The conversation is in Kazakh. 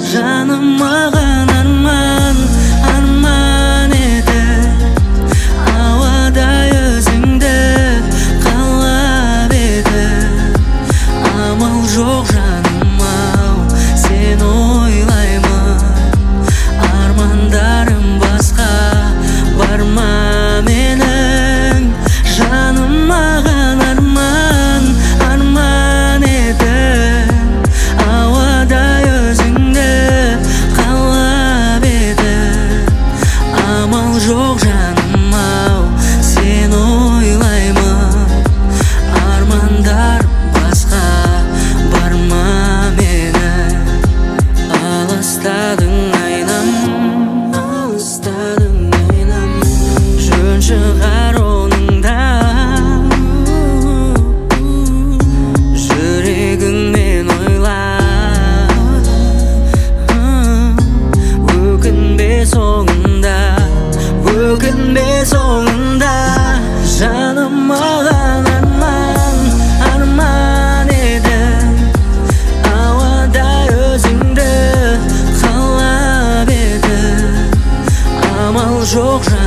жаным маған арман, арман еді. Ауадай өзіңді қалап еді. Амал жоқ жаным ау, сен ойлаймын. Армандарым басқа бар ма менің? Жаным маған арман, арман еді. Ауадай өзіңді қалап еді. Амал жоқ жаным ау, сен ойлаймын. Армандарым басқа бар ма менің? Алыстадың айнам, алыстадың айнам. Жөн шығар оның да жүрегіңмен ойла. Өкінбе соңында, өкінбе соңында. Жаным маған арман, арман еді. Ауадай өзіңді қалап еді. Амал жоқ